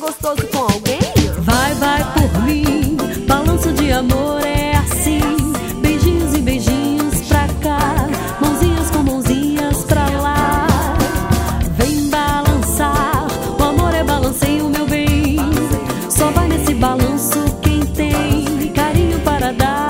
gostoso com alguém? Vai, vai por mim, balanço de amor é assim. Beijinhos e beijinhos pra cá, mãozinhas com mãozinhas pra lá. Vem balançar, o amor é balanceio, meu bem. Só vai nesse balanço quem tem carinho para dar.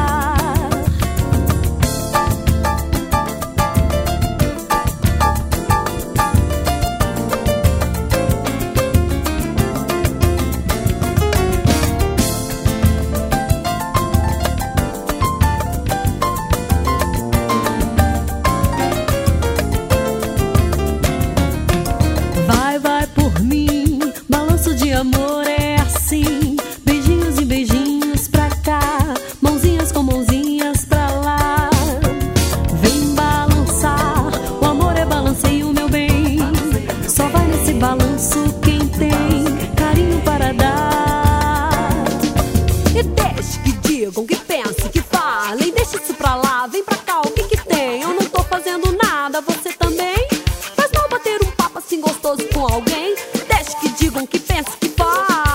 Amor é assim, beijinhos e beijinhos pra cá, mãozinhas com mãozinhas pra lá. Vem balançar, o amor é balanceio, meu bem. Só vai nesse balanço quem tem carinho para dar. E deixe que digam, que pensem, que falem. Deixa isso pra lá, vem pra cá, o que que tem? Eu não tô fazendo nada, você também? Faz mal bater um papo assim gostoso com alguém? Deixe que digam, que pensem, que falem.